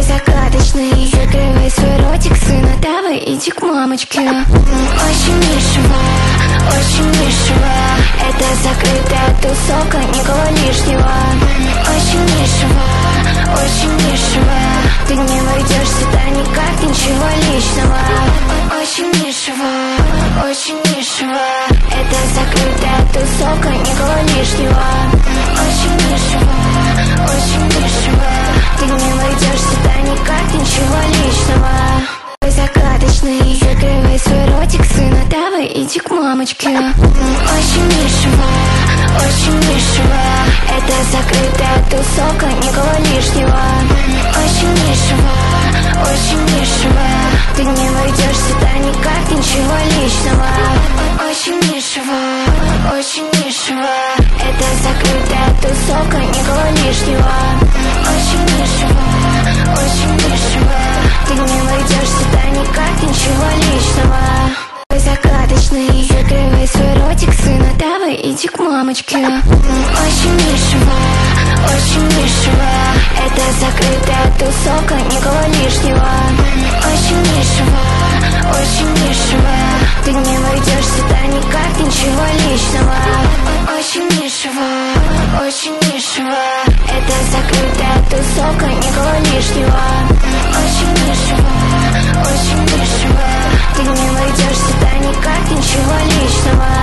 Ой, загадочный, закрывай свой ротик, сына, давай иди к мамочке. Очень дешево, очень дешево, это закрытая тусовка, никого лишнего. Очень дешево, очень дешево, ты не войдешь сюда никак, ничего личного. Очень дешево, очень дешево, это закрытая тусовка, никого лишнего. Очень дешево, очень дешево, ты не войдешь сюда никак, ничего личного. Ой, загадочный, закрывай свой ротик, сына, давай иди к мамочке. Очень дешево, очень дешево, это закрытая тусовка, никого лишнего. Очень дешево, очень дешево, ты не войдешь сюда никак, ничего личного. Очень дешево, очень дешево, это закрытая тусовка, никого лишнего. Очень дешево, очень дешево, ты не войдешь сюда никак, ничего личного. Ой, загадочный, закрывай свой ротик, сына, давай иди к мамочке. Очень дешево, очень дешево, это закрытая тусовка, никого лишнего. Очень дешево, очень дешево, ты не войдешь сюда никак, ничего личного. Очень дешево, очень дешево, это закрытая тусовка, никого лишнего. Очень дешево, очень дешево, ты не войдешь сюда никак, ничего личного.